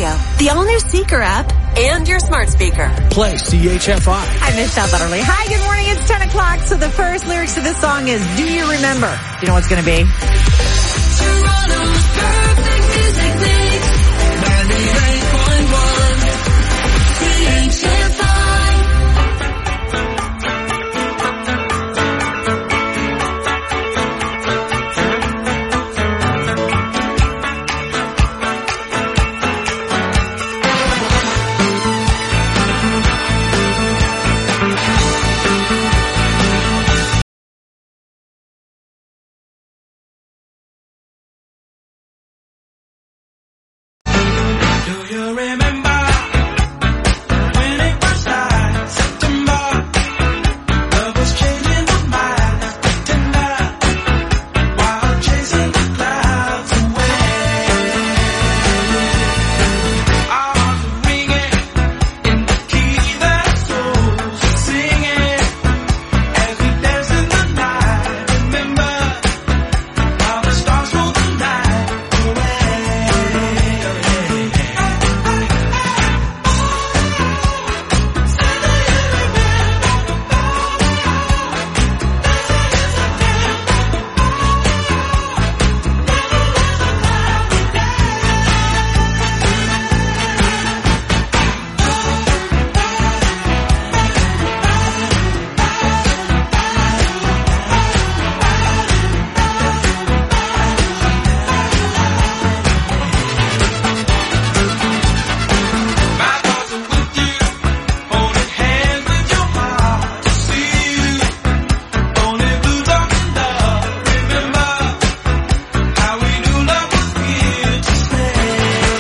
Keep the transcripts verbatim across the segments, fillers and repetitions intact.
Radio, the all-new Seeker app, and your smart speaker. Play C H F I. I'm Michelle Butterly. Hi, good morning. It's ten o'clock. So the first lyrics to this song is, do you remember? Do you know what's going to be? Toronto's perfect music mix. ninety-eight point one C H F I. Do you remember when it was started? September, love was changing the minds, tender, while chasing the clouds away. Our hearts were ringing in the key that souls were singing as we danced in the night. Remember how the stars stole the night away. My thoughts are with you, holding hands with your heart to see you. Only blue dark in love. Remember how we knew love was here to stay.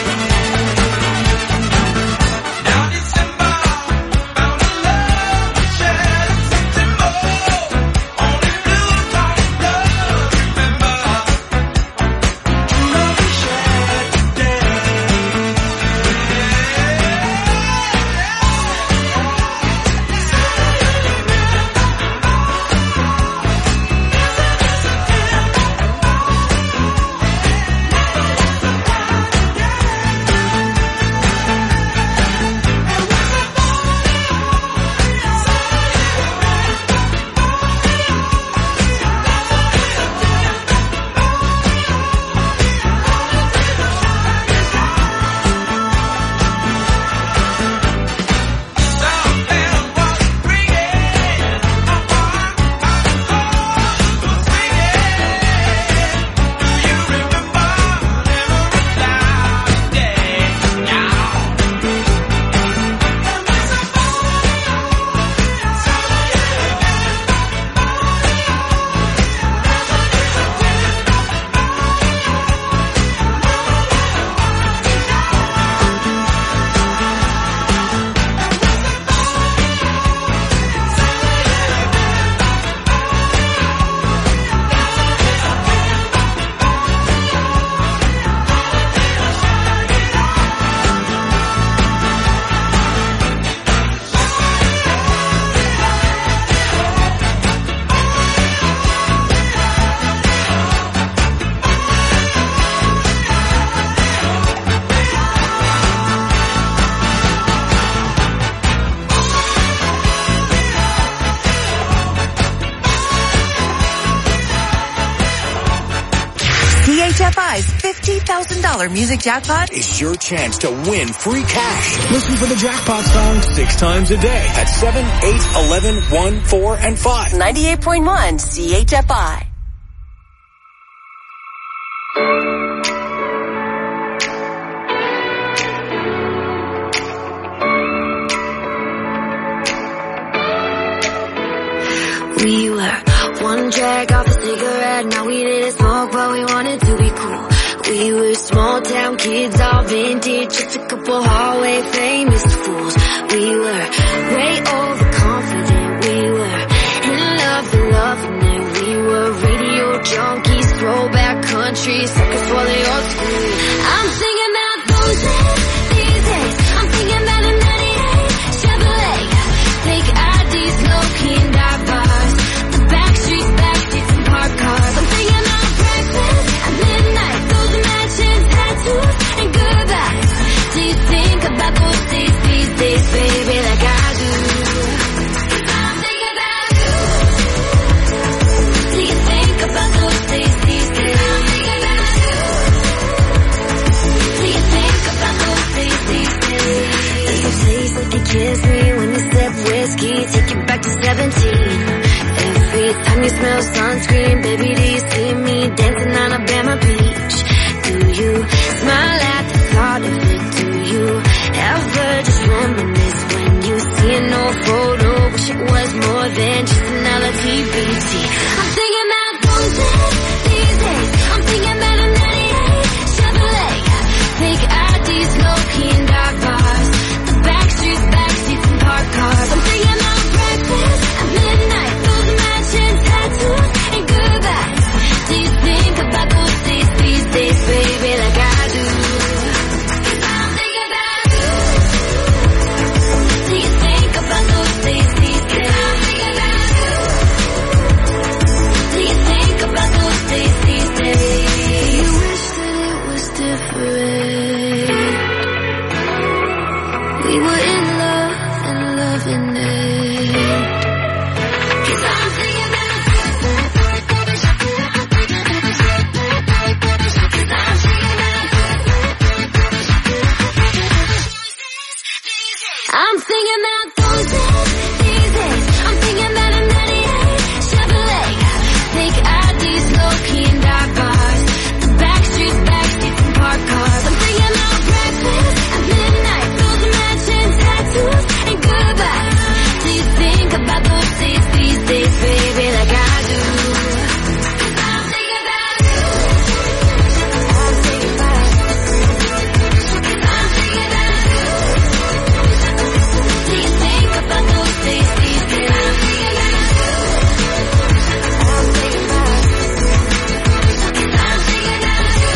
Now December found a love we shared in September. Only blue dark in love. Remember true love we shared today. Something was ringing, a heart was singing. Do you remember every loud day? Now. C H F I's fifty thousand dollars music jackpot. Is your chance to win free cash. Listen for the jackpot song six times a day at seven, eight, eleven, one, four, and five. ninety-eight point one C H F I. We were one drag off a cigarette. Now we didn't smoke, but we wanted to be cool. We were small town kids, all vintage, just a couple hallway famous fools. We were way overconfident. We were in love and loving it. We were radio junkies, throwback country, suckers for the old school. I'm singing about those days, these days. I'm thinking about a ninety-eight Chevrolet, fake I Ds, low-key and dive bars, the back streets, back streets and parked cars. I'm thinking about breakfast at midnight, those mansions, tattoos and goodbyes. Till you about those days, these days, baby, like I do. I'm thinking about you. Do you think about those days, these days? I'm thinking about you. Do you think about those days, these days? There's a place that you kiss me when you sip whiskey, take you back to seventeen. Every time you smell sunscreen, baby, do you see me dancing on Alabama Beach? Do you smile at the thought of it? Do you ever just reminisce when you see an old photo? Wish it was more than just another T B T. I'm thinking about those days, these days. I'm thinking about a ninety-eight Chevrolet. Fake I Ds, low key and dark bars. The back streets, back seats and parked cars. I'm thinking about breakfast at midnight. Those matching tattoos and goodbyes. Do you think about those days, these days, baby, like I do? I'm thinking about you. Do you think about those days, these days? I'm thinking about you. Do you think about those days, these days? Do you wish that it was different? We were in love and loving it. 'Cause I'm thinking about you. 'Cause I'm thinking about you. I'm thinking about those days, these days. I'm thinking about a ninety-eight Chevrolet. Fake I Ds, low key and dark bars. The back streets, back seats and parked cars. I'm thinking about breakfast at midnight. Those matching tattoos and goodbyes. Do you think about those days, these days, baby, like I do? 'Cause I'm thinking about you. I'm thinking about you. 'Cause I'm thinking about you. Do you think about those days, these days? I'm thinking about you. I'm thinking about you. 'Cause I'm thinking about you.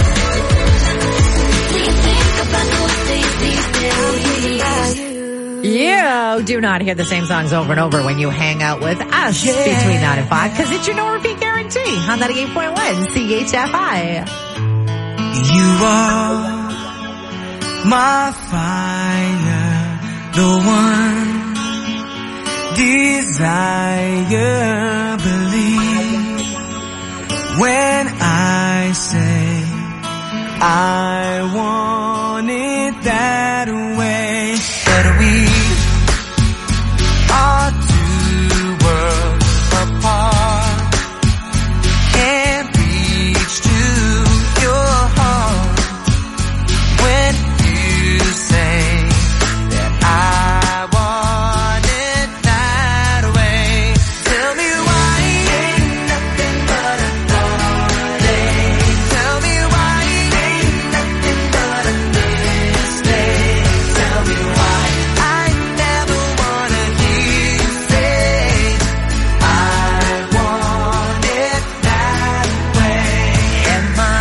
Do you think about those days, these days? I'm thinking about you. You do not hear the same songs over and over when you hang out with us between nine and five, because it's your no repeat guarantee on ninety-eight point one C H F I. You are my fire, the one desire. Believe when I say I want it that way. But we are two worlds apart. Can't reach to your heart when you say that I want it that way. Tell me why ain't nothing but a heartache. Tell me why ain't nothing but a mistake. Tell me why I never wanna hear you say I want it that way. Am I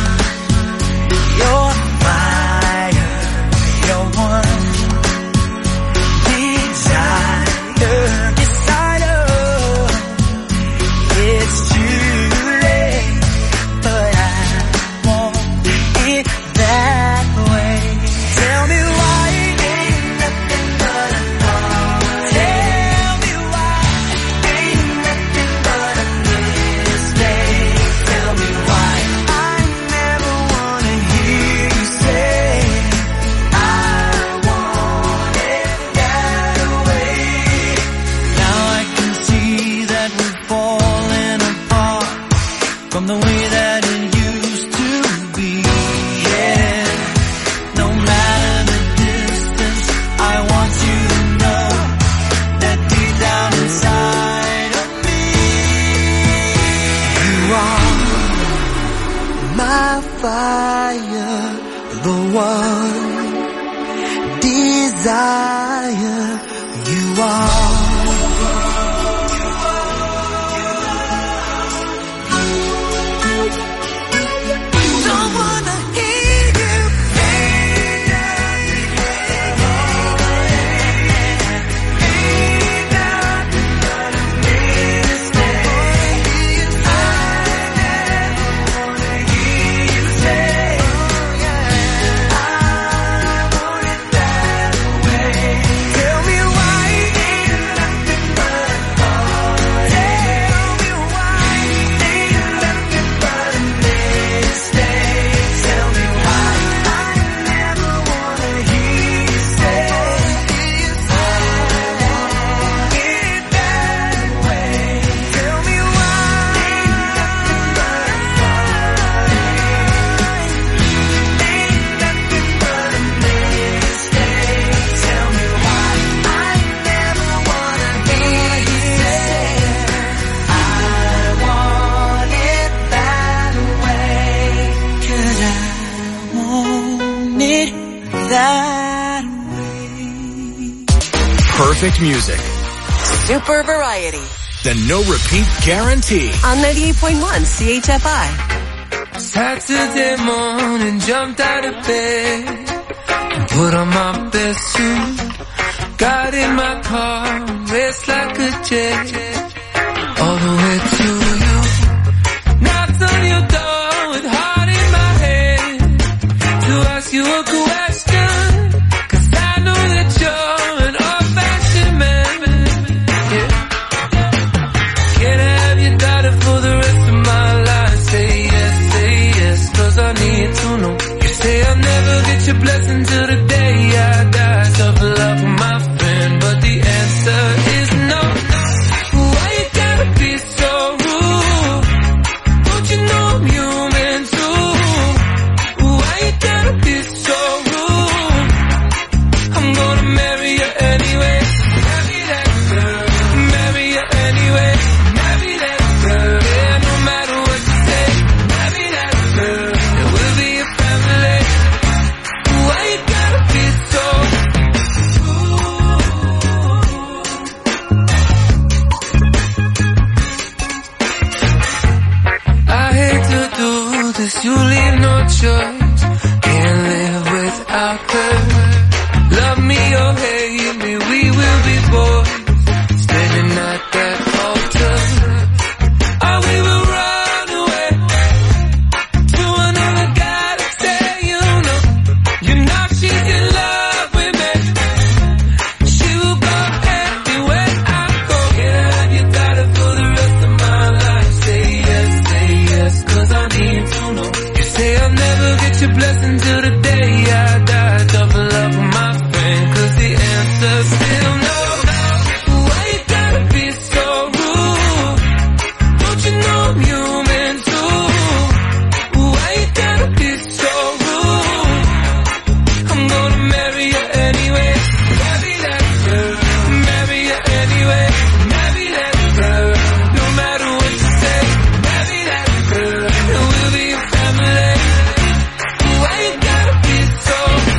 your fire, your one desire? Desire. It's too late, but I want it that way. Tell me why ain't nothing but a thought. Tell me why ain't nothing but a mistake. Tell me why I never wanna hear you say I want it that way. Now I can see that we're falling apart from the way that it used to be. Yeah, no matter the distance, I want you to know that deep down inside of me, you are my fire, the one desire. You are. Don't wanna hear you say Perfect music. Super variety. The no repeat guarantee. On ninety-eight point one C H F I. Saturday morning, jumped out of bed and put on my best suit. Got in my car, raced like a jet all the way to you. Knocked on your door with heart in my head to ask you a question, 'cause I know that you're an old-fashioned man. Yeah. Can I have your daughter for the rest of my life? Say yes, say yes, 'cause I need to know. You say I'll never get your blessing till the day I die. Tough love for my friend, but the answer is no. Why you gotta be so rude? Don't you know I'm human too? Why you gotta be so rude? I'm gonna marry you anyway. Marry that girl. Marry you anyway. Marry that girl. Yeah, no matter what you say. Marry that girl. And we'll be a family. Why you gotta be so I hate to do this, you leave no choice. Can't live without her. Love me or hate me, we will be boys, standing at that altar. Or we will run away to another guy to say, you know, you know she's in love with me. She will go anywhere I go. Can I have your daughter for the rest of my life? Say yes, say yes, 'cause I need to know. You say I'll never get your blessing till the day I die. Tough love for my friend, 'cause the answer's still no. Why you gotta be so rude? Don't you know I'm human too? Why you gotta be so rude? I'm gonna marry you anyway. Marry that girl. Marry you anyway. Marry that girl. No matter what you say. Marry that girl. And we'll be a family. Why you gotta be so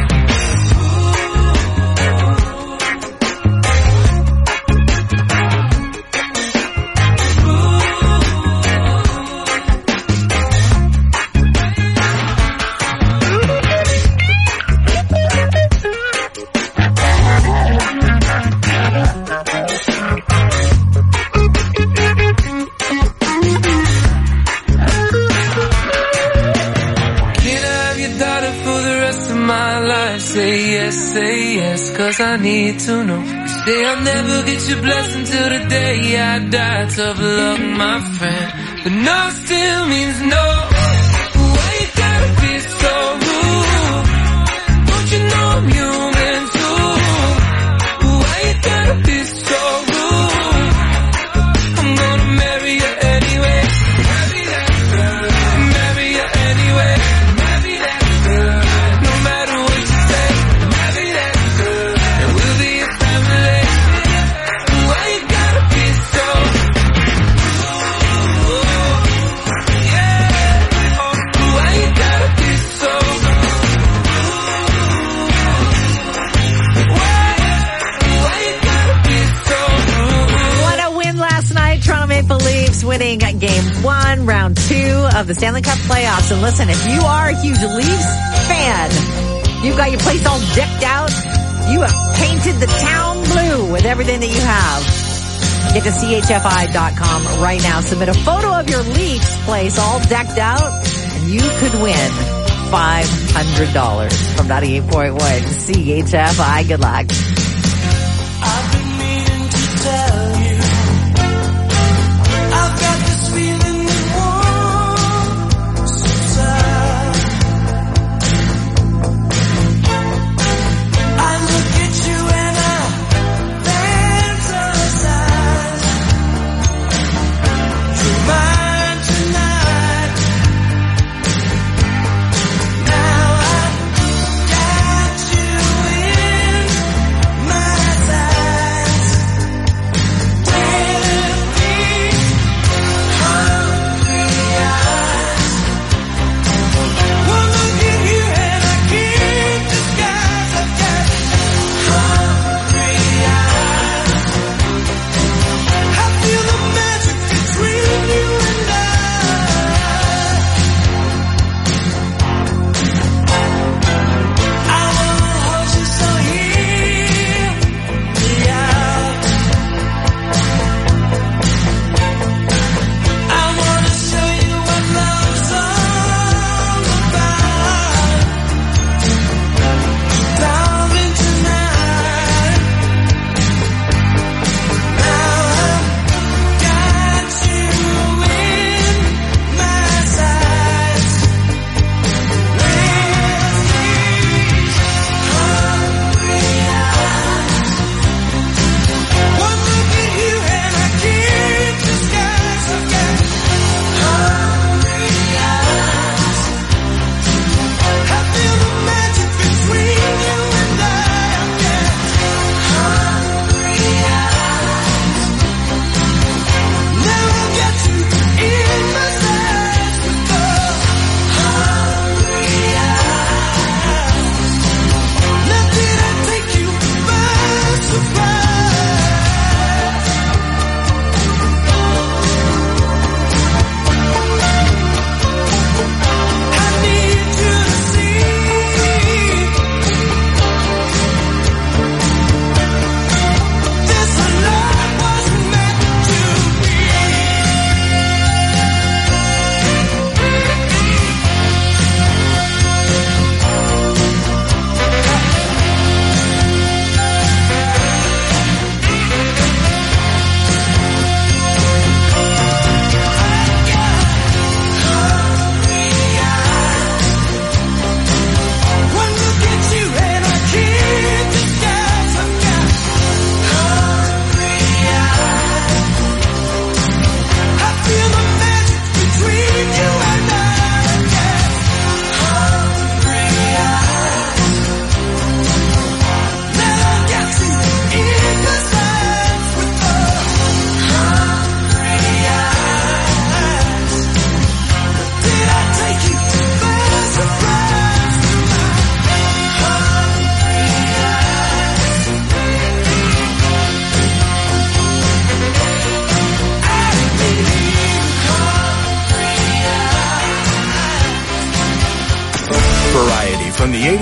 Can I have your daughter for the rest of my life? Say yes, say yes, 'cause I need to know. You say I'll never get your blessing till the day I die. Tough luck, my friend, but no still means no. Why you gotta be so rude? Don't you know I'm human too? Why you gotta be so rude? I'm gonna marry you anyway. Marry that girl. Marry you anyway. Marry that girl. No matter what you say. Marry that girl. And we'll be a family. Why you gotta be so yeah. Oh, why you gotta be so Why, why you gotta be so What a win last night. Toronto Maple Leafs winning game one, round two of the Stanley Cup playoffs. And listen, if you are a huge Leafs fan, you've got your place all decked out. You have painted the town blue with everything that you have. Get to C H F I dot com right now. Submit a photo of your Leafs place all decked out, and you could win five hundred dollars from ninety-eight point one C H F I. Good luck. I've been meaning to tell you, I've got this feeling that won't subside. I look at you and I fantasize. You're mine tonight. Now I've got you in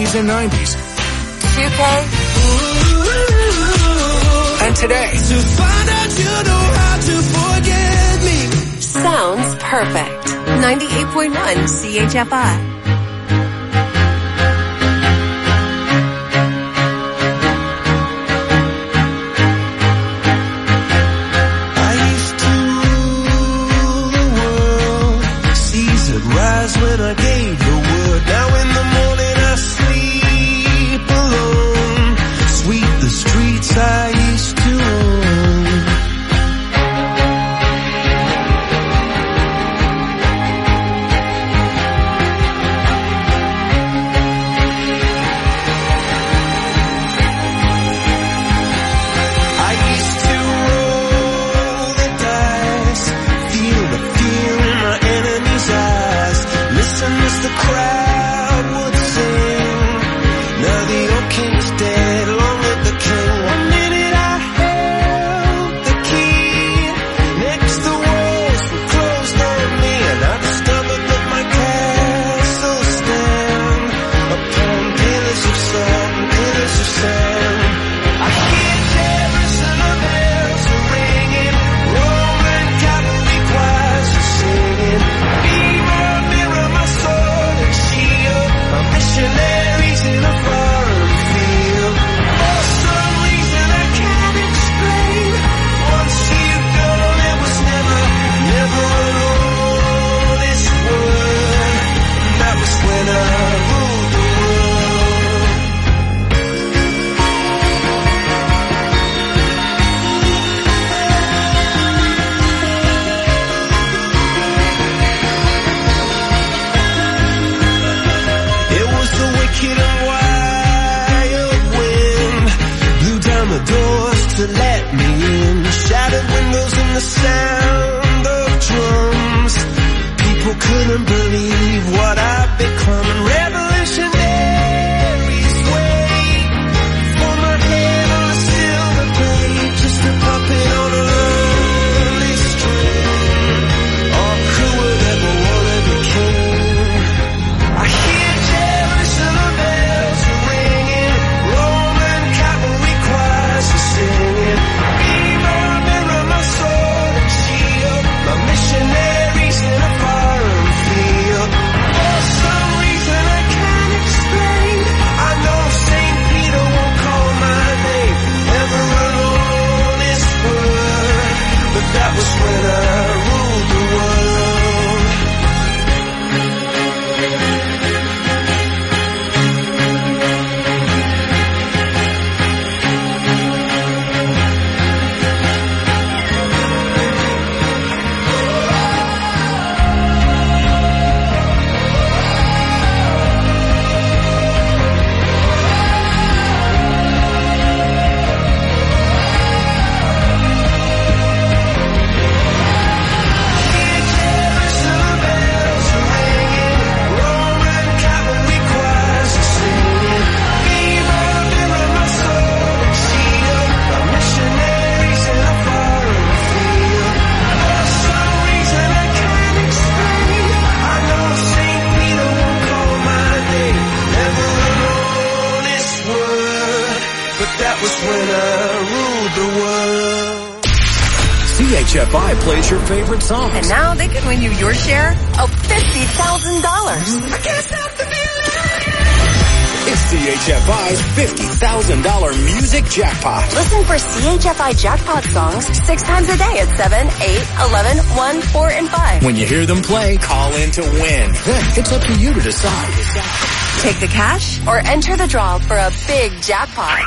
eighties and nineties. two K. And today. To find out you know how to forget me. Sounds perfect. ninety-eight point one C H F I. When I gave the word, now in the morning I sleep alone. Sweep the streets I used to own. I used to roll the dice, feel the fear in my enemy's eyes. Listen as the crowd would sing. Now the old king's dead, long live the king. One minute I held the key. Next the walls were closed on me, and I discovered that my castle stand upon pillars of salt and pillars of sand. I hear Jerusalem bells are ringing, Roman cavalry choirs are singing. Missionaries in a foreign field. For some reason I can't explain. Once you've gone, it was never, never alone. This word, that was when I ruled the wicked and wild wind blew down the doors to let me in. Shattered windows and the sound of drums. People couldn't believe what I'd become. And revolutionaries wait for my head on a silver plate, just a puppet on a lonely string. Or who would ever want to be king? I hear Jerusalem bells are ringing, Roman cavalry choirs are singing. Mirror, mirror, my sword and shield, my missionaries in a foreign field. For some reason I can't explain, I know Saint Peter won't call my name ever alone this word, but that was when I ruled the world. C H F I plays your favorite songs. And now they can win you your share of fifty thousand dollars. I can't stop the feeling. It's C H F I's fifty thousand dollars music jackpot. Listen for C H F I jackpot songs six times a day at seven, eight, eleven, one, four, and five. When you hear them play, call in to win. Then it's up to you to decide. Take the cash or enter the draw for a big jackpot.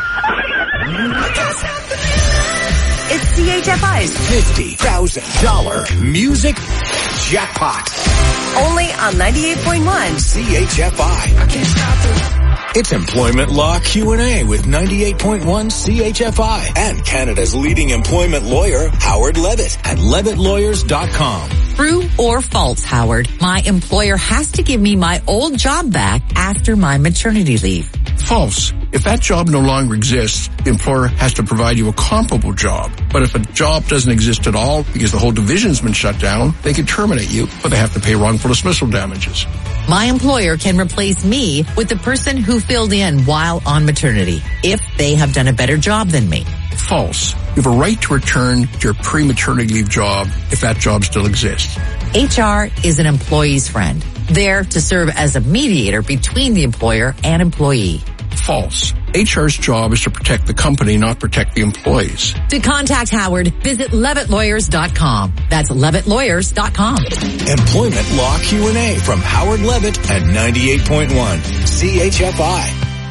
It's C H F I's fifty thousand dollars music jackpot. Only on ninety-eight point one C H F I. I can't stop it. It's Employment Law Q and A with ninety-eight point one C H F I and Canada's leading employment lawyer, Howard Levitt at levitt lawyers dot com. True or false, Howard? My employer has to give me my old job back after my maternity leave. False. If that job no longer exists, the employer has to provide you a comparable job. But if a job doesn't exist at all because the whole division's been shut down, they can terminate you, but they have to pay wrongful dismissal damages. My employer can replace me with the person who filled in while on maternity if they have done a better job than me. False. You have a right to return to your pre-maternity leave job if that job still exists. H R is an employee's friend, there to serve as a mediator between the employer and employee. False. H R's job is to protect the company, not protect the employees. To contact Howard, visit levitt lawyers dot com. That's levitt lawyers dot com. Employment Law Q and A from Howard Levitt at ninety-eight point one C H F I.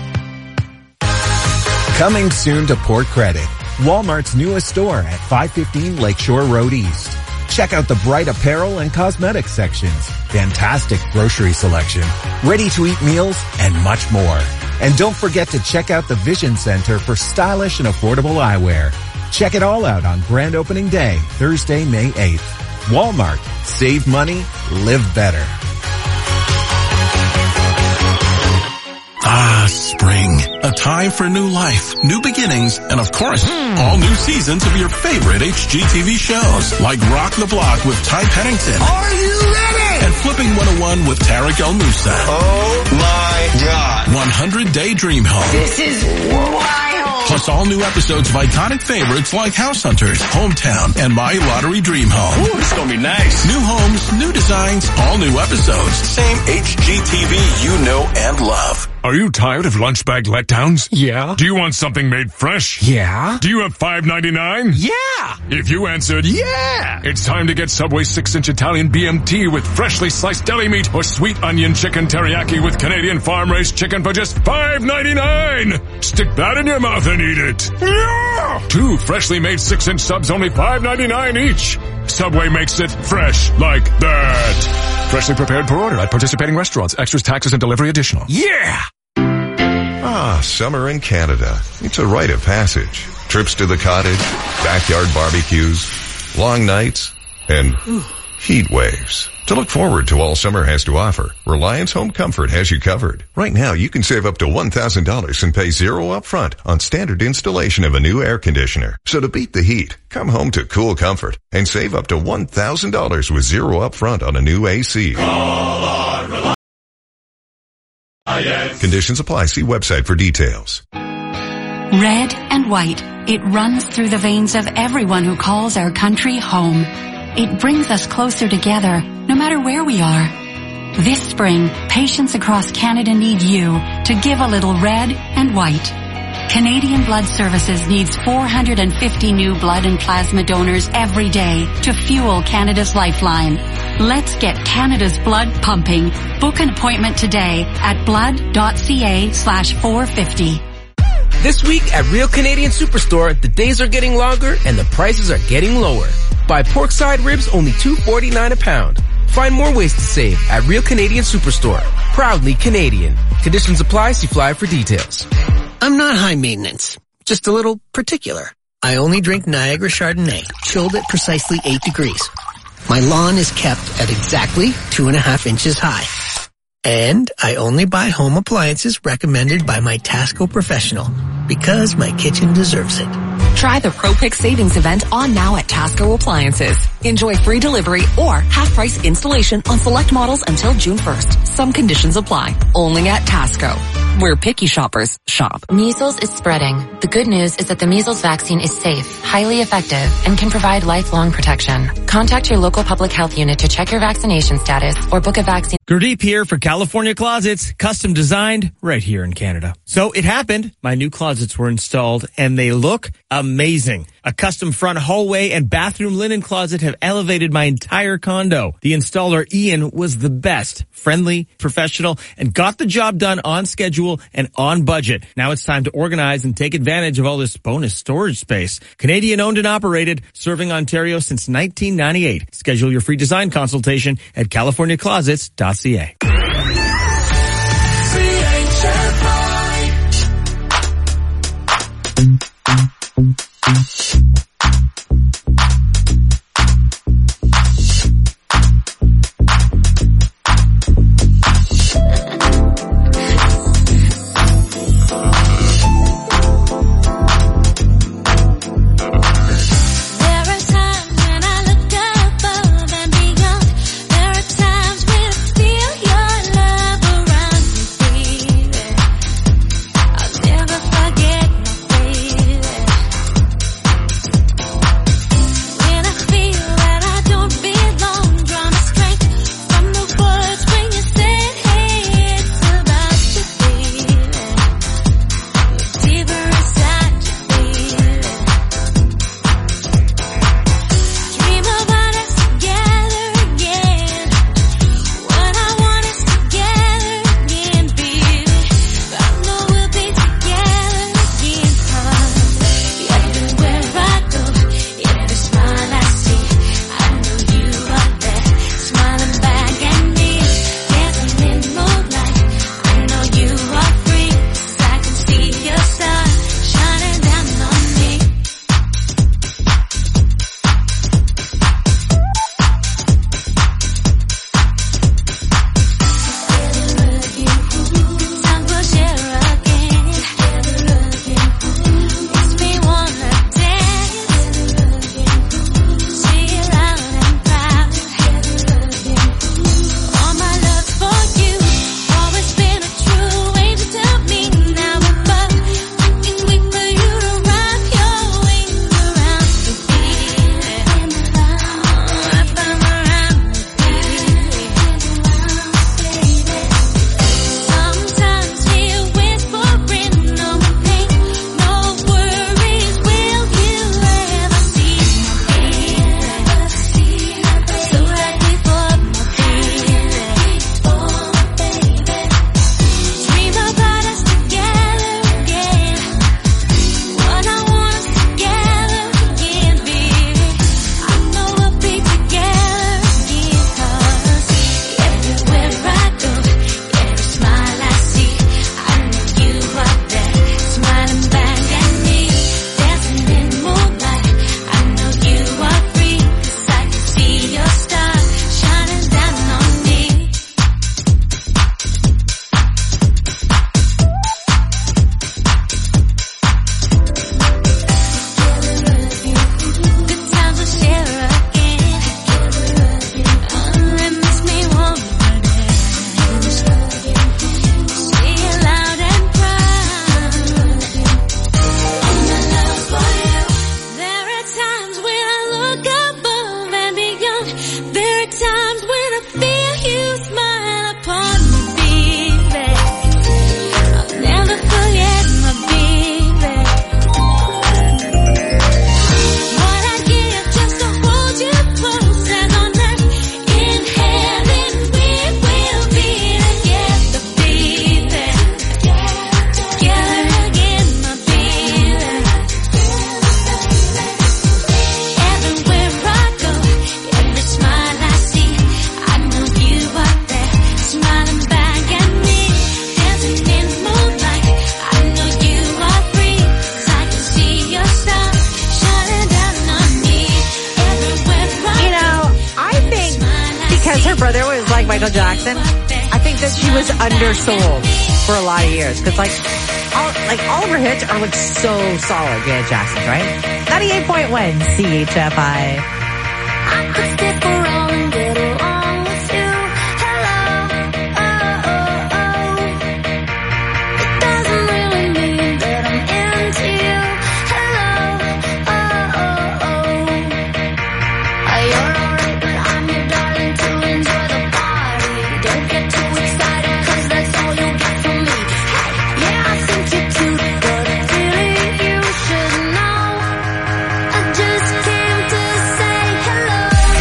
Coming soon to Port Credit, Walmart's newest store at five fifteen Lakeshore Road East. Check out the bright apparel and cosmetics sections, fantastic grocery selection, ready-to-eat meals, and much more. And don't forget to check out the Vision Center for stylish and affordable eyewear. Check it all out on grand opening day, Thursday, May eighth. Walmart. Save money, live better. Ah, spring. A time for new life, new beginnings, and of course, all new seasons of your favorite H G T V shows, like Rock the Block with Ty Pennington. Are you ready? And Flipping one oh one with Tarek El Moussa. Oh my God. one hundred Day Dream Home. This is wild. Plus all new episodes of iconic favorites like House Hunters, Hometown, and My Lottery Dream Home. Ooh, this is gonna be nice. New homes, new designs, all new episodes. Same H G T V you know and love. Are you tired of lunch bag letdowns? Yeah. Do you want something made fresh? Yeah. Do you have five ninety-nine? Yeah. If you answered yeah, it's time to get Subway six inch Italian B M T with freshly sliced deli meat or sweet onion chicken teriyaki with Canadian farm-raised chicken for just five ninety-nine. Stick that in your mouth and eat it. Yeah. Two freshly made six inch subs, only five ninety-nine each. Subway makes it fresh like that. Freshly prepared per order at participating restaurants. Extras, taxes, and delivery additional. Yeah. Ah, summer in Canada. It's a rite of passage. Trips to the cottage, backyard barbecues, long nights, and heat waves. To look forward to all summer has to offer, Reliance Home Comfort has you covered. Right now, you can save up to one thousand dollars and pay zero up front on standard installation of a new air conditioner. So to beat the heat, come home to cool comfort and save up to one thousand dollars with zero up front on a new A C. Call on Reliance. Conditions apply. See website for details. Red and white. It runs through the veins of everyone who calls our country home. It brings us closer together, no matter where we are. This spring, patients across Canada need you to give a little red and white. Canadian Blood Services needs four hundred fifty new blood and plasma donors every day to fuel Canada's lifeline. Let's get Canada's blood pumping. Book an appointment today at blood.ca slash 450. This week at Real Canadian Superstore, the days are getting longer and the prices are getting lower. Buy porkside ribs only two forty-nine a pound. Find more ways to save at Real Canadian Superstore. Proudly Canadian. Conditions apply. See flyer for details. I'm not high maintenance, just a little particular. I only drink Niagara Chardonnay, chilled at precisely eight degrees. My lawn is kept at exactly two and a half inches high. And I only buy home appliances recommended by my Tasco professional because my kitchen deserves it. Try the ProPick Savings Event on now at Tasco Appliances. Enjoy free delivery or half-price installation on select models until June first. Some conditions apply. Only at Tasco, where picky shoppers shop. Measles is spreading. The good news is that the measles vaccine is safe, highly effective, and can provide lifelong protection. Contact your local public health unit to check your vaccination status or book a vaccine. Gurdeep here for California Closets, custom designed right here in Canada. So it happened. My new closets were installed and they look amazing. A custom front hallway and bathroom linen closet have elevated my entire condo. The installer, Ian, was the best, friendly, professional, and got the job done on schedule and on budget. Now it's time to organize and take advantage of all this bonus storage space. Canadian owned and operated, serving Ontario since nineteen ninety-eight. Schedule your free design consultation at california closets dot c a. Jackson. I think that she was undersold for a lot of years because, like, all like all of her hits are like so solid. Janet Jackson's, right? ninety-eight point one C H F I. I could stick around and get along with you. Hello, oh, oh, oh. It doesn't really mean that I'm into you. Hello, oh, oh, oh. Uh, you're alright, but I'm your darling to enjoy the party. Don't get too excited, cause that's all you'll get from me. Hey, yeah, I think you're cute, but really you should know. I just came to say hello.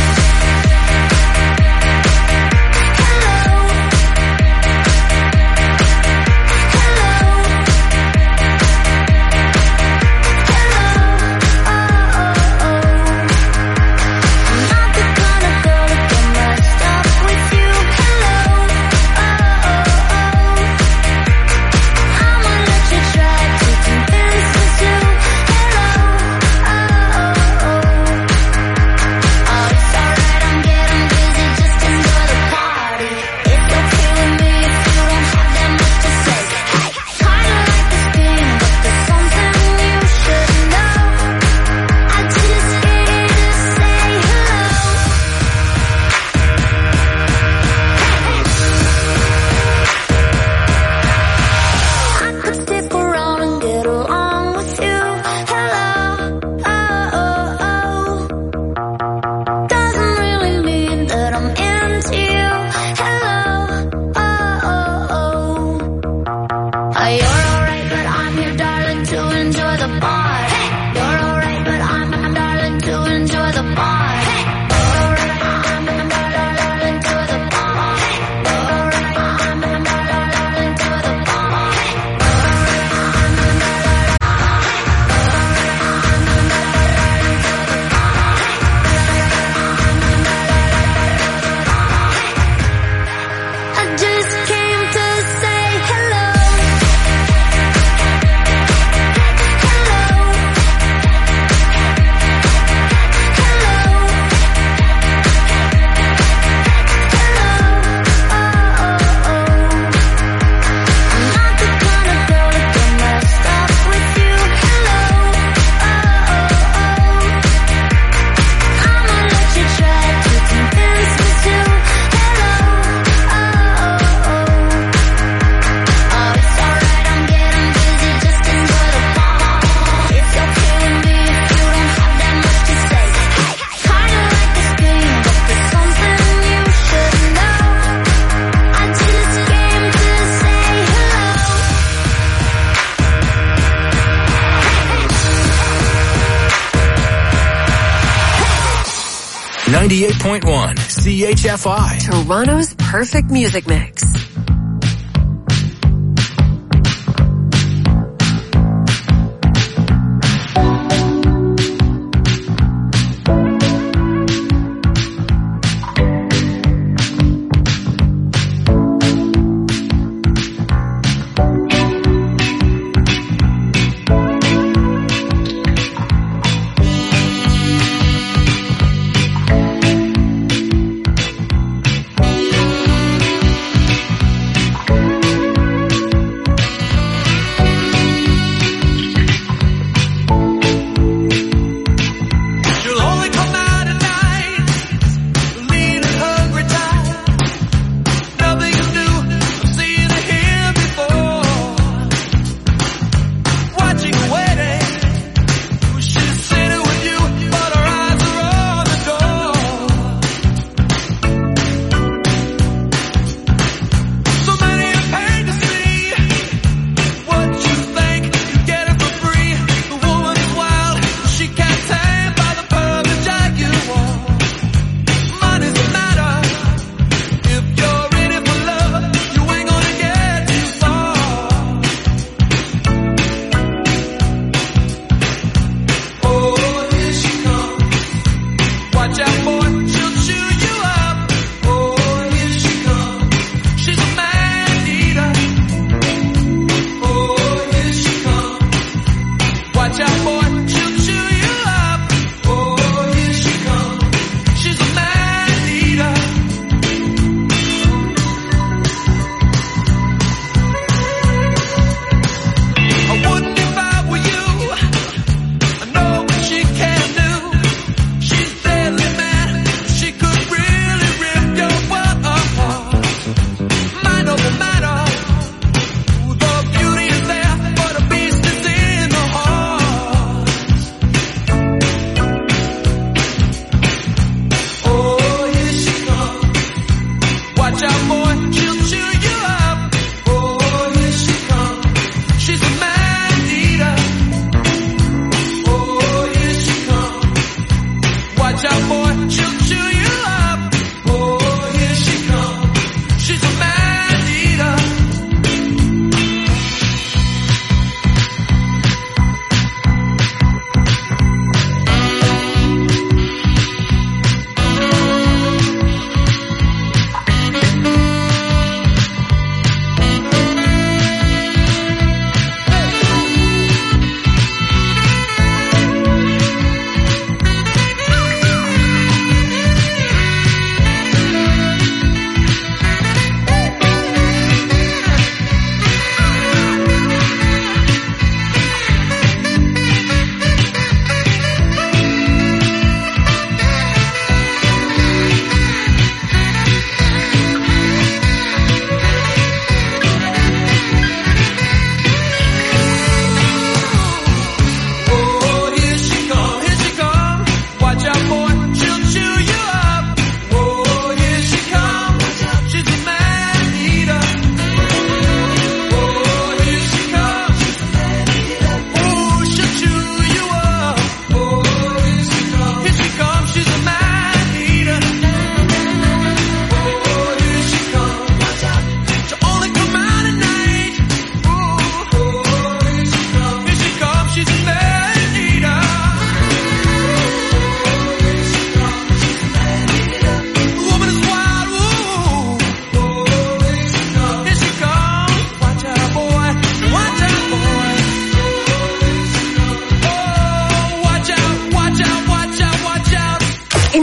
ninety-eight point one C H F I. Toronto's perfect music mix.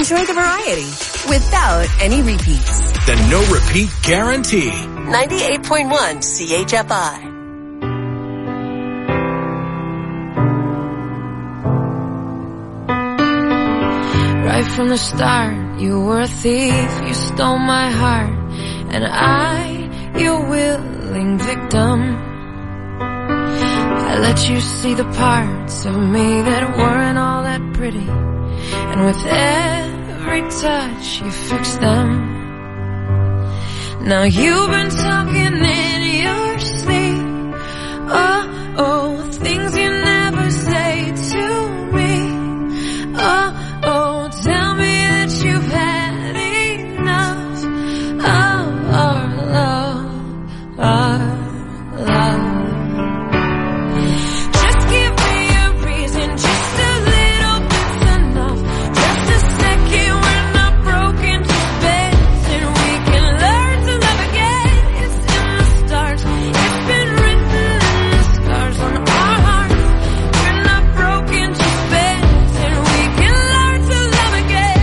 enjoy the variety without any repeats. The no repeat guarantee. ninety-eight point one C H F I. Right from the start, you were a thief, you stole my heart, and I, your willing victim. I let you see the parts of me that weren't all that pretty, and with every touch you fixed them. Now you've been talking in your sleep, oh, oh, things you never say to me, oh, oh, tell me that you've had enough of our love, our love. Just give me a reason, just a little bit's enough. Just a second, we're not broken to bits, and we can learn to love again. It's in the stars, it's been written in the scars on our hearts. We're not broken to bits, and we can learn to love again.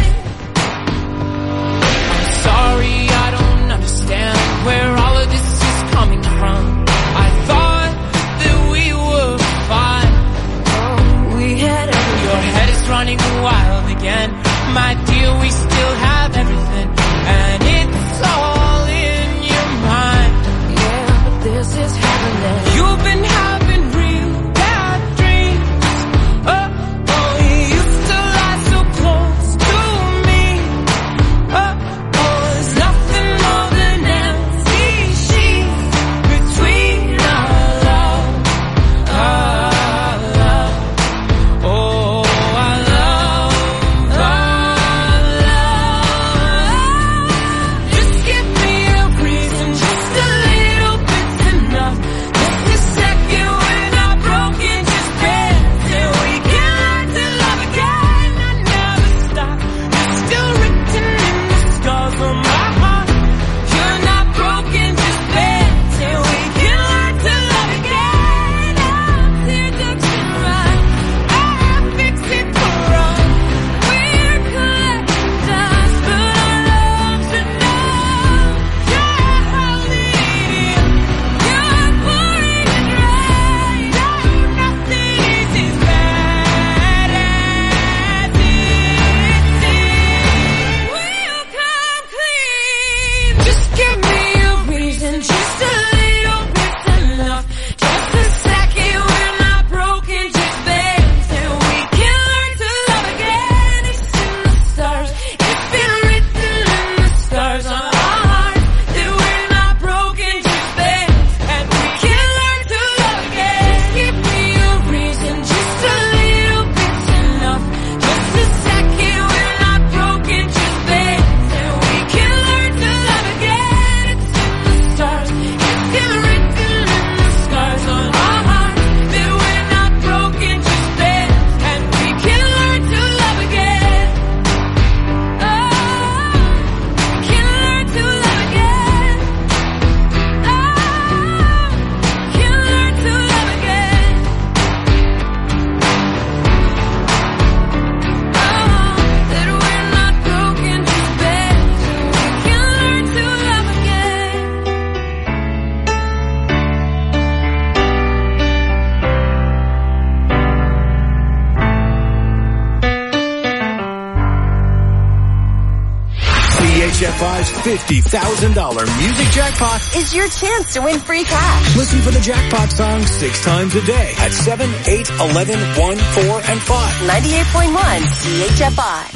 I'm sorry, I don't understand where all of this is coming from. I thought that we were fine. Oh, we had everything. Your head is running wild again. My dear, we still have everything, and it's all in your mind. Yeah, but this is happening. You've been having real bad dreams. Oh, oh, you used to lie so close to me. Oh, oh, there's nothing more than empty sheets between our love, our love. Oh, our love, our love. Just give me a reason, just a little bit's enough. Just a second, we're not broken, just dance, and we can learn to love again. I never stop, you're still written in the scars on my heart. You're not broken, just dance, and we can learn to love again. Our teardrops can run, our fix it to run. We're collecting dust, but our loves are numb. You're holding it in, you're pouring it right. Oh, nothing is as bad as it seems. We'll come clean. Just give me a reason, just a little bit's enough. Just a second, we're not broken, just dance, and we can learn to love again. It's in the stars, it's been written in the scars on our hearts that we're not broken, just dance, and we can learn to love again. Just give me a reason, just a little bit's enough. Just a second, we're not broken, just dance, and we can learn to love again. It's in the stars, it's been written in the scars on our hearts that we're not broken, just dance, and we can learn to love again. Oh, can learn to love again. Oh, can learn to love again. Oh, that we're not broken, just dance, and we can learn to love again. C H F I's fifty thousand dollars music jackpot. Is your chance to win free cash. Listen for the jackpot song six times a day at seven, eight, eleven, one, four, and five. ninety-eight point one C H F I.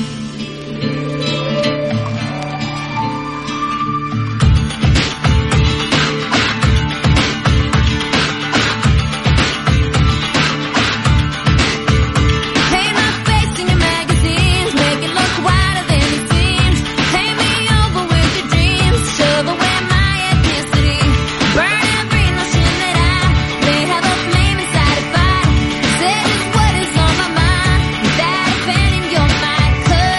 Paint my face in your magazines, make it look whiter than it seems. Paint me over with your dreams, shove away my ethnicity. Burn every notion that I may have a flame inside if I said just what is on my mind. Without a pen in your mind, 'cause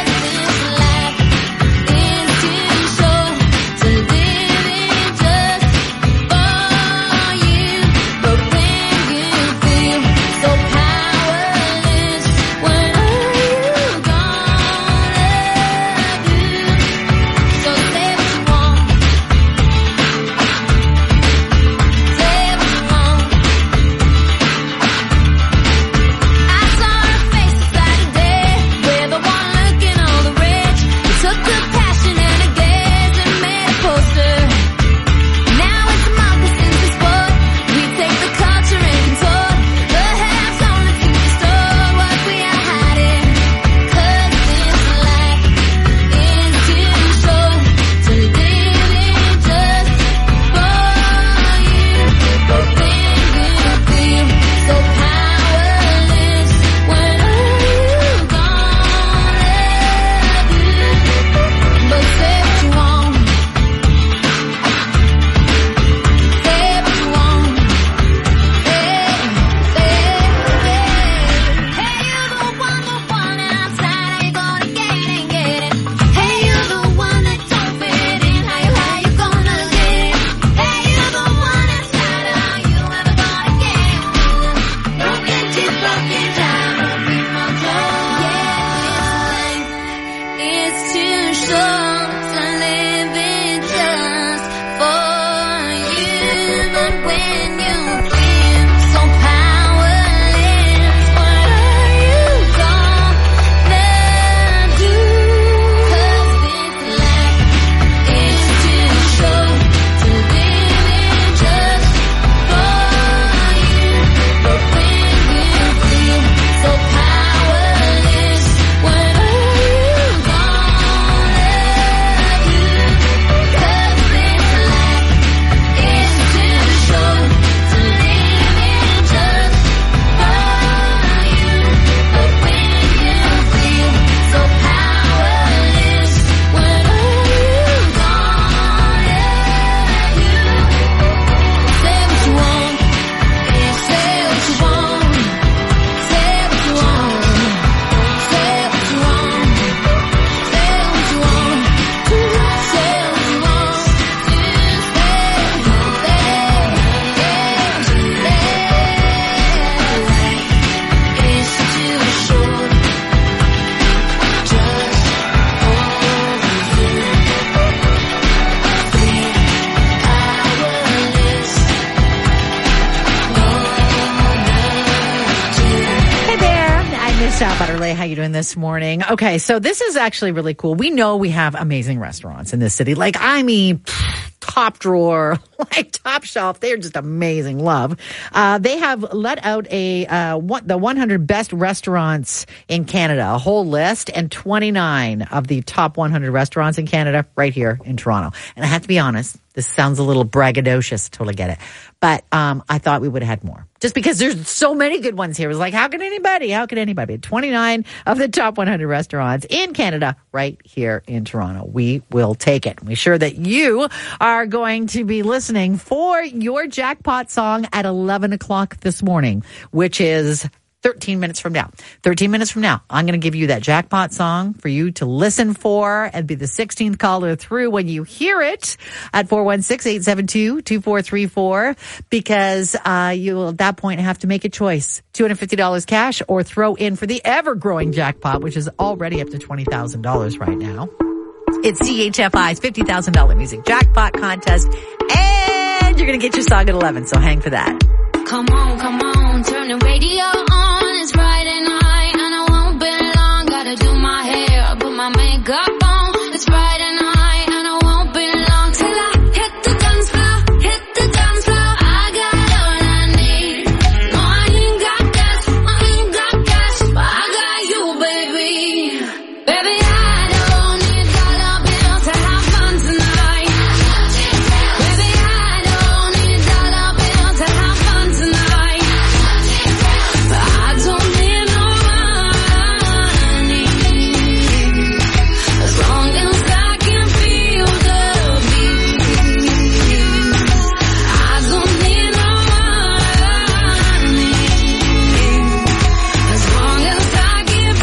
Sal Butterley, how you doing this morning? Okay, so this is actually really cool. We know we have amazing restaurants in this city. Like, I mean, top drawer, like top shelf. They're just amazing. Love. Uh, they have let out a uh, one, the one hundred best restaurants in Canada, a whole list, and twenty-nine of the top one hundred restaurants in Canada right here in Toronto. And I have to be honest, this sounds a little braggadocious. Totally get it. But um, I thought we would have had more. Just because there's so many good ones here. It was like, how can anybody? How can anybody? twenty-nine of the top one hundred restaurants in Canada right here in Toronto. We will take it. We're sure that you are going to be listening for your jackpot song at eleven o'clock this morning, which is thirteen minutes from now. thirteen minutes from now, I'm going to give you that jackpot song for you to listen for and be the sixteenth caller through when you hear it at four one six, eight seven two, two four three four, because uh, you will at that point have to make a choice. two hundred fifty dollars cash or throw in for the ever-growing jackpot, which is already up to twenty thousand dollars right now. It's C H F I's fifty thousand dollars music jackpot contest, and you're going to get your song at eleven, so hang for that. Come on, come on, turn the radio on. It's Friday night and I won't be long. Gotta do my hair, put my makeup on. It's Friday night and I won't be long till I hit the dance floor, hit the dance floor. I got all I need. No, I ain't got gas, I ain't got cash, but I got you, baby. Baby, I don't need dollar bills to have fun tonight. Baby, I don't need dollar bills to have fun tonight. But I don't need no money, as long as I can feel the beat. I don't need no money, as long as I keep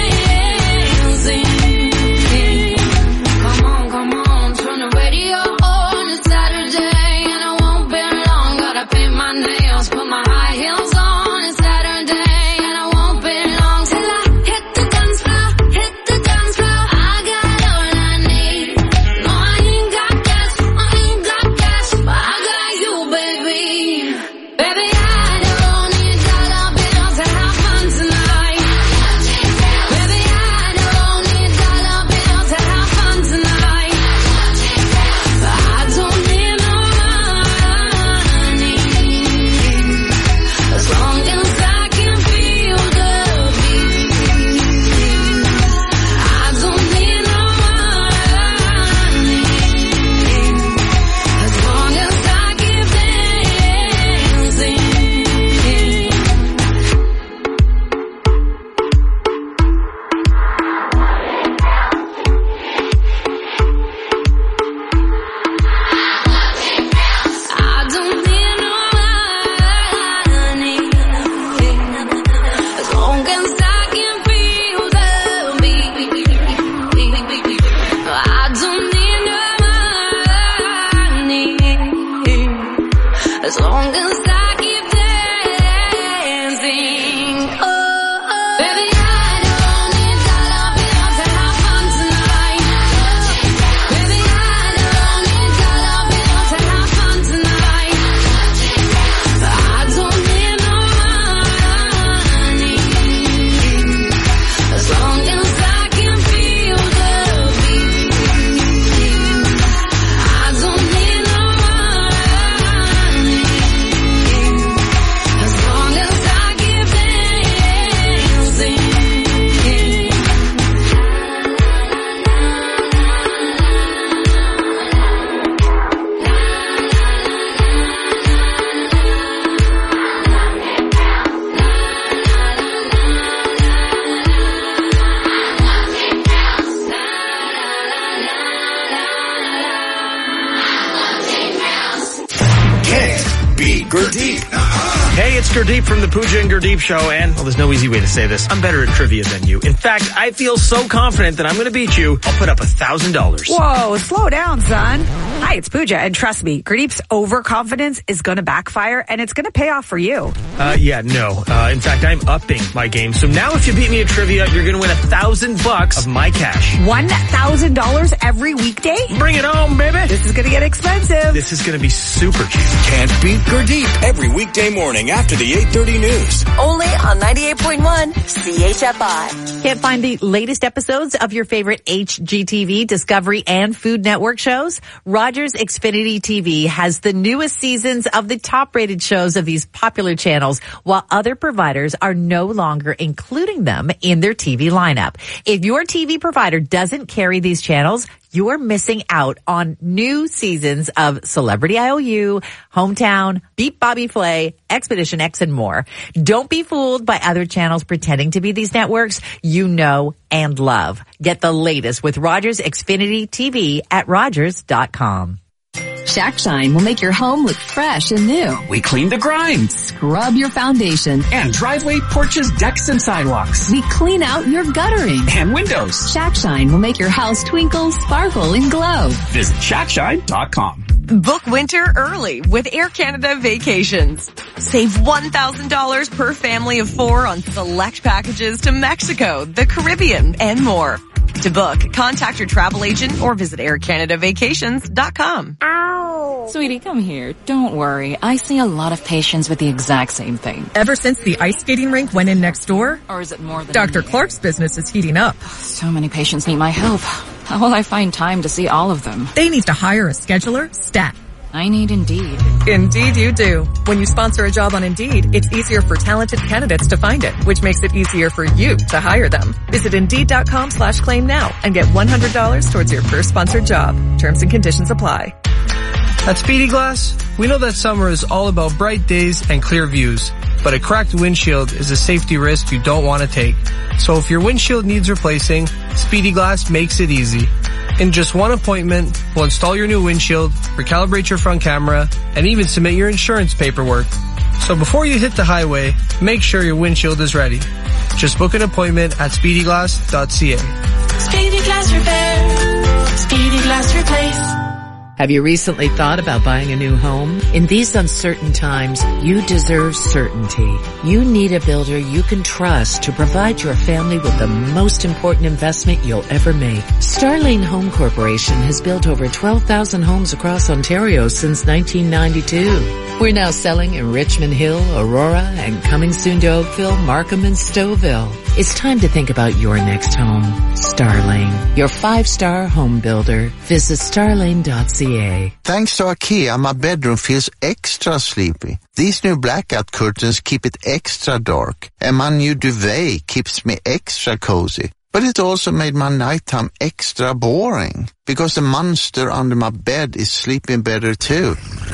dancing. Come on, come on, turn the radio on. It's Saturday and I won't be long. Gotta paint my nails, put my high heels on. It's Saturday and I won't be long till I hit the dance floor, hit the dance floor. I got all I need. No, I ain't got gas, I ain't got cash, but I got you, baby. Baby, I don't need dollar bills to have fun tonight. Baby, I don't need dollar bills to have fun tonight. But I don't need no money, as long as I can feel the beat. I don't need no money, as long as I keep dancing. I don't need no money, as long as I can feel the beat. I don't need no money, as long as I keep dancing. Oh, oh. Baby, I don't need dollar bills to have fun tonight. Baby, I don't need dollar bills to have fun tonight. But I don't need no money, as long as I can feel the beat. I don't need no money, as long as I keep dancing. Can't beat Gurdeep. Hey, it's Gurdeep from the Pooja and Gurdeep Show, and, well, there's no easy way to say this. I'm better at trivia than you. In fact, I feel so confident that I'm going to beat you, I'll put up a thousand dollars. Whoa, slow down, son. Hi, it's Pooja, and trust me, Gurdeep's overconfidence is going to backfire, and it's going to pay off for you. Uh, yeah, no. Uh, in fact, I'm upping my game. So now if you beat me at trivia, you're going to win a thousand bucks of my cash. One thousand dollars every weekday? Bring it home, baby. This is going to get expensive. This is going to be super cheap. Can't beat Gurdeep every weekday morning after the eight thirty news. Only on ninety-eight point one C H F I. Can't find the latest episodes of your favorite H G T V, Discovery, and Food Network shows? Rogers Xfinity T V has the newest seasons of the top-rated shows of these popular channels, while other providers are no longer including them in their T V lineup. If your T V provider doesn't carry these channels, you're missing out on new seasons of Celebrity I O U, Hometown, Beat Bobby Flay, Expedition X, and more. Don't be fooled by other channels pretending to be these networks you know and love. Get the latest with Rogers Xfinity T V at Rogers dot com. Shack Shine will make your home look fresh and new. We clean the grime. Scrub your foundation. And driveway, porches, decks, and sidewalks. We clean out your guttering. And windows. Shack Shine will make your house twinkle, sparkle, and glow. Visit shack shine dot com. Book winter early with Air Canada Vacations. Save one thousand dollars per family of four on select packages to Mexico, the Caribbean, and more. To book, contact your travel agent or visit air canada vacations dot com. Ow! Sweetie, come here. Don't worry. I see a lot of patients with the exact same thing. Ever since the ice skating rink went in next door? Or is it more than... Doctor Clark's business is heating up. So many patients need my help. How will I find time to see all of them? They need to hire a scheduler, stat. I need Indeed. Indeed you do. When you sponsor a job on Indeed, it's easier for talented candidates to find it, which makes it easier for you to hire them. Visit Indeed.com slash claim now and get one hundred dollars towards your first sponsored job. Terms and conditions apply. At Speedy Glass, we know that summer is all about bright days and clear views, but a cracked windshield is a safety risk you don't want to take. So if your windshield needs replacing, Speedy Glass makes it easy. In just one appointment, we'll install your new windshield, recalibrate your front camera, and even submit your insurance paperwork. So before you hit the highway, make sure your windshield is ready. Just book an appointment at speedy glass dot c a. Speedy Glass Repair. Speedy Glass Replace. Have you recently thought about buying a new home? In these uncertain times, you deserve certainty. You need a builder you can trust to provide your family with the most important investment you'll ever make. Starlane Home Corporation has built over twelve thousand homes across Ontario since nineteen ninety-two. We're now selling in Richmond Hill, Aurora, and coming soon to Oakville, Markham, and Stouffville. It's time to think about your next home. Starlane, your five-star home builder. Visit starlane dot c a. Thanks to IKEA, my bedroom feels extra sleepy. These new blackout curtains keep it extra dark, and my new duvet keeps me extra cozy. But it also made my nighttime extra boring, because the monster under my bed is sleeping better too.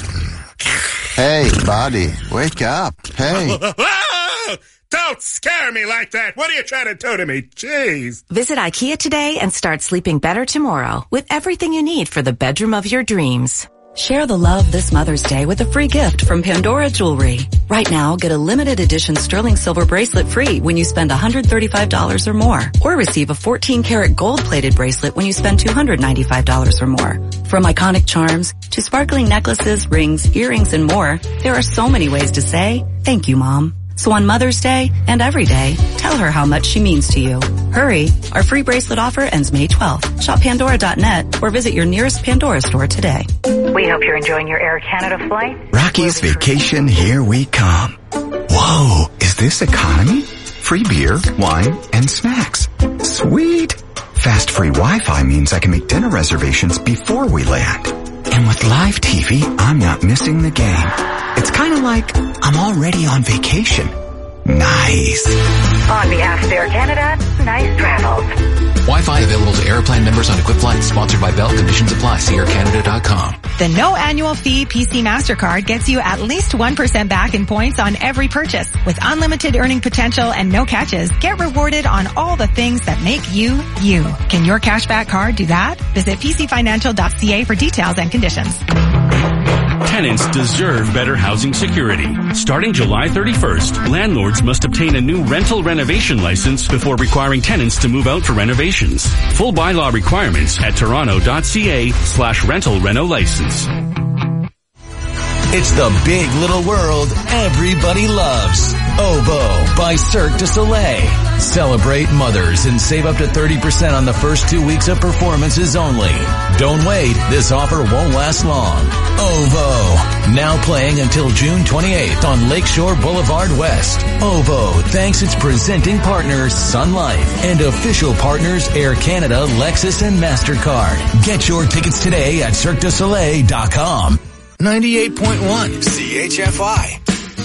Hey, buddy, wake up. Hey. Don't scare me like that. What are you trying to do to me? Jeez. Visit IKEA today and start sleeping better tomorrow with everything you need for the bedroom of your dreams. Share the love this Mother's Day with a free gift from Pandora Jewelry. Right now, get a limited edition sterling silver bracelet free when you spend one hundred thirty-five dollars or more. Or receive a fourteen karat gold plated bracelet when you spend two hundred ninety-five dollars or more. From iconic charms to sparkling necklaces, rings, earrings, and more, there are so many ways to say, thank you, Mom. So on Mother's Day and every day, tell her how much she means to you. Hurry, our free bracelet offer ends May twelfth. Shop Pandora dot net or visit your nearest Pandora store today. We hope you're enjoying your Air Canada flight. Rocky's Vacation, here we come. Whoa, is this economy? Free beer, wine, and snacks. Sweet. Fast free Wi-Fi means I can make dinner reservations before we land. And with live T V, I'm not missing the game. It's kind of like I'm already on vacation. Nice. On behalf of Air Canada, nice travels. Wi-Fi available to Airplan members on equipped flights. Sponsored by Bell. Conditions apply. See air canada dot com. The no annual fee P C MasterCard gets you at least one percent back in points on every purchase. With unlimited earning potential and no catches, get rewarded on all the things that make you, you. Can your cashback card do that? Visit p c financial dot c a for details and conditions. Tenants deserve better housing security. Starting July thirty-first, landlords must obtain a new rental renovation license before requiring tenants to move out for renovations. Full bylaw requirements at toronto dot c a slash rental reno license. It's the big little world everybody loves. Oboe by Cirque du Soleil. Celebrate mothers and save up to thirty percent on the first two weeks of performances only. Don't wait. This offer won't last long. OVO. Now playing until June twenty-eighth on Lakeshore Boulevard West. OVO thanks its presenting partners Sun Life and official partners Air Canada, Lexus, and MasterCard. Get your tickets today at cirque du soleil dot com. ninety-eight point one C H F I.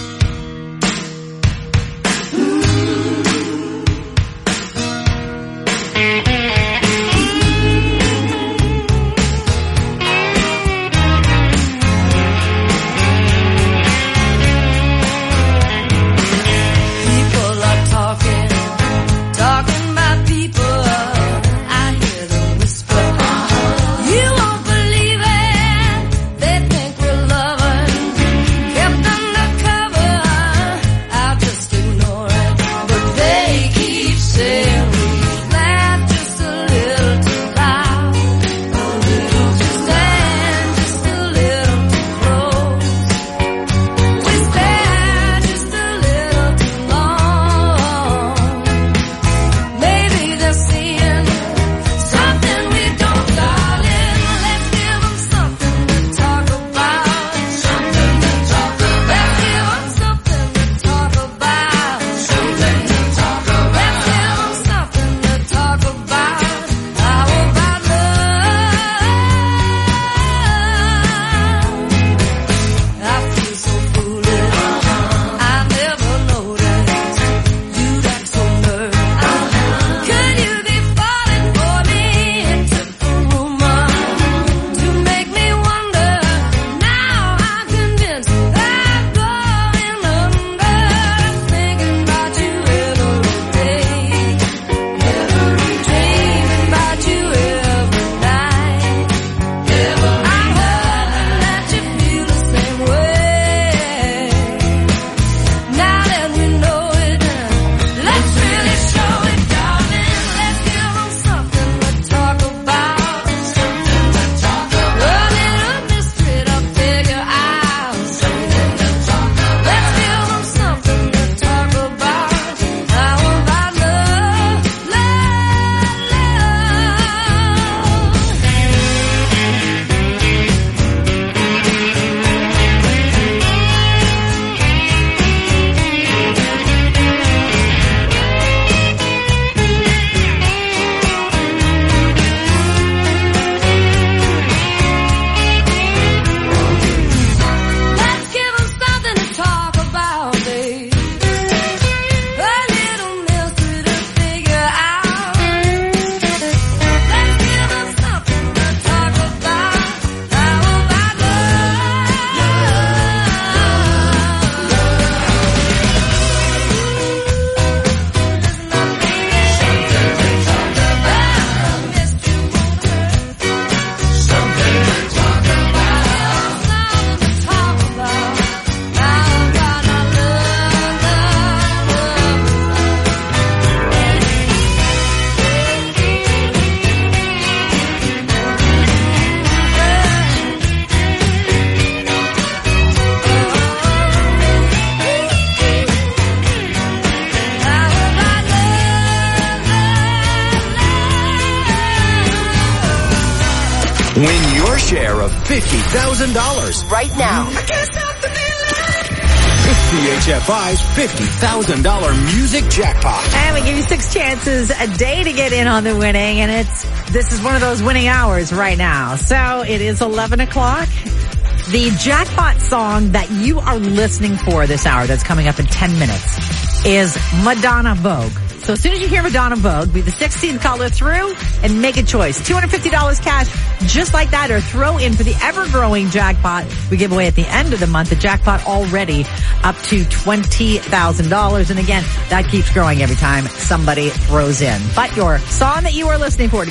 Win your share of fifty thousand dollars right now. I can't stop the feeling. C H F I's fifty thousand dollars music jackpot. And we give you six chances a day to get in on the winning, and it's this is one of those winning hours right now. So it is eleven o'clock. The jackpot song that you are listening for this hour that's coming up in ten minutes is Madonna Vogue. So as soon as you hear Madonna Vogue, be the sixteenth caller through and make a choice. two hundred fifty dollars cash just like that, or throw in for the ever-growing jackpot we give away at the end of the month. The jackpot already up to twenty thousand dollars. And again, that keeps growing every time somebody throws in. But your song that you are listening for